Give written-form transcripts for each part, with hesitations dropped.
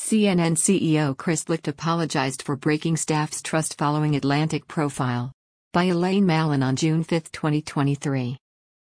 CNN CEO Chris Licht apologized for breaking staff's trust following Atlantic profile. By Elaine Mallon on June 5, 2023.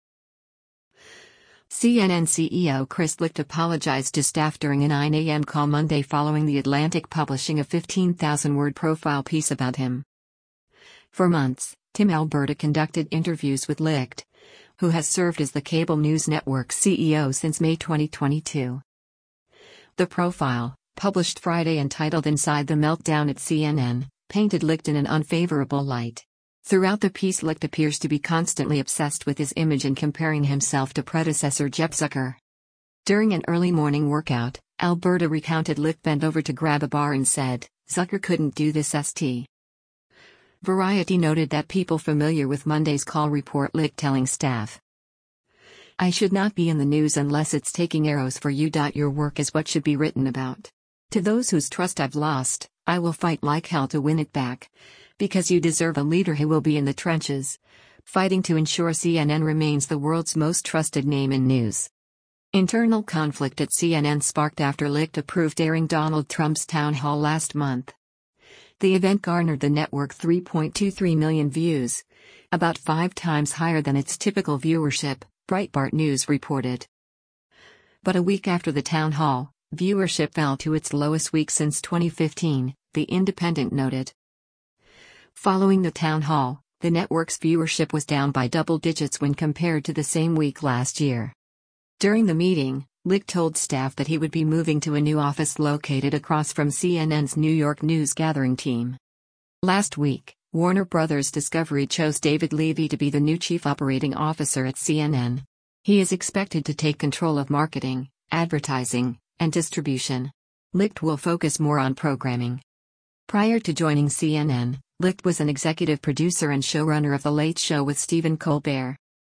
CNN CEO Chris Licht apologized to staff during a 9 a.m. call Monday following The Atlantic publishing a 15,000-word profile piece about him. For months, Tim Alberta conducted interviews with Licht, who has served as the cable news network's CEO since May 2022. The profile, published Friday entitled Inside the Meltdown at CNN, painted Licht in an unfavorable light. Throughout the piece, Licht appears to be constantly obsessed with his image and comparing himself to predecessor Jeff Zucker. During an early morning workout, Alberta recounted Licht bent over to grab a bar and said, "Zucker couldn't do this st." Variety noted that people familiar with Monday's call report Licht telling staff, "I should not be in the news unless it's taking arrows for you. Your work is what should be written about. To those whose trust I've lost, I will fight like hell to win it back. Because you deserve a leader who will be in the trenches, fighting to ensure CNN remains the world's most trusted name in news." Internal conflict at CNN sparked after Licht approved airing Donald Trump's town hall last month. The event garnered the network 3.23 million views, about 5 times higher than its typical viewership, Breitbart News reported. But a week after the town hall, viewership fell to its lowest week since 2015, The Independent noted. Following the town hall, the network's viewership was down by double digits when compared to the same week last year. During the meeting, Licht told staff that he would be moving to a new office located across from CNN's New York news gathering team. Last week, Warner Bros. Discovery chose David Levy to be the new chief operating officer at CNN. He is expected to take control of marketing, advertising, and distribution. Licht will focus more on programming. Prior to joining CNN, Licht was an executive producer and showrunner of The Late Show with Stephen Colbert.